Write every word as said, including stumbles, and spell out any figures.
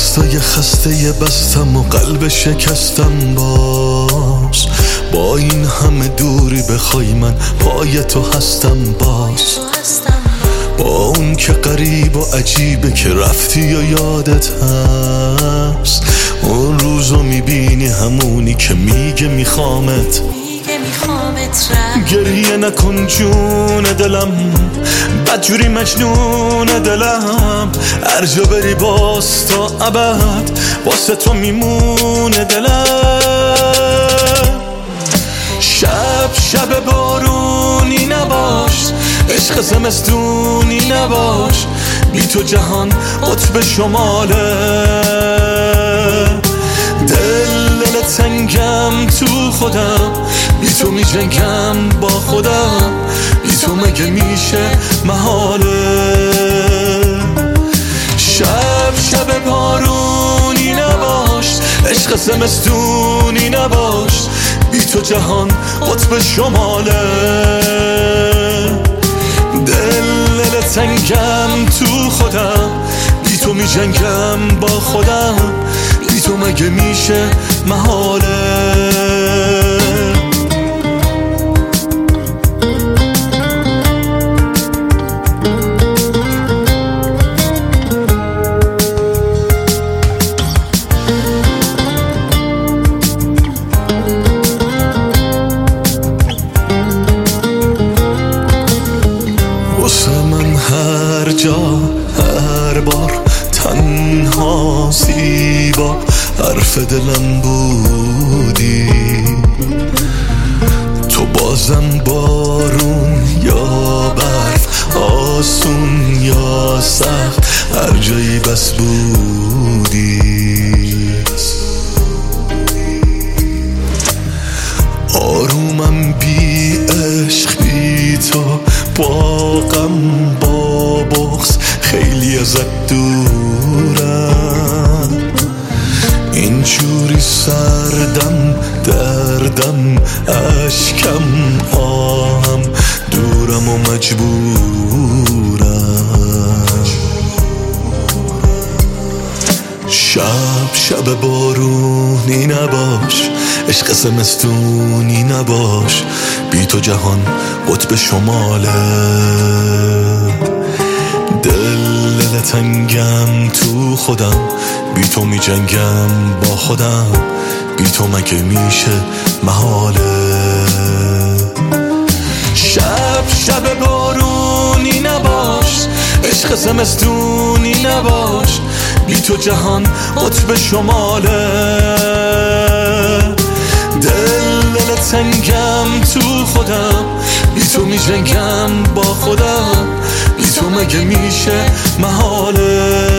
دستای خسته بستم و قلب شکستم باز. با این همه دوری بخوای من پای تو هستم باز. با اون که قریب و عجیبه که رفتی و یادت هست. اون روزو میبینی همونی که میگه میخوامت. گریه نکن جون دلم، بدجوری مجنون دلم. هر جا بری باز تا ابد واسه تو میمونه دلم. شب شب بارونی نباش، عشق زمستونی نباش. بی تو جهان قطب شماله. دل دل تنگم تو خودم، بی تو می جنگم با خودم. بی تو مگه میشه محاله. شب شب بارونی نباش، عشق زمستونی نباش. بی تو جهان قطب شماله. دل دل تنگم تو خودم، بی تو می جنگم با خودم. بی تو مگه میشه محاله. هر جا هر بار تنها زیبا حرف دلم بودی. تو بازم بارون یا برف، آسون یا سخت، هر جایی بس بودی. آرومم بی عشق بی تو، با غم با بغض خیلی ازت دورم. اینجوری سردم دردم اشکم آهم، دورم و مجبورم. شب شب بارونی نباش، عشق زمستونی نباش. بی تو جهان قطب شماله. دل دل تنگم تو خودم، بی تو می جنگم با خودم. بی تو مگه میشه محاله. شب شب بارونی نباش، عشق زمستونی نباش. بی تو جهان قطب شماله. دل دل تنگم تو خودم، بی تو می جنگم با خودم. بی تو مگه میشه محاله.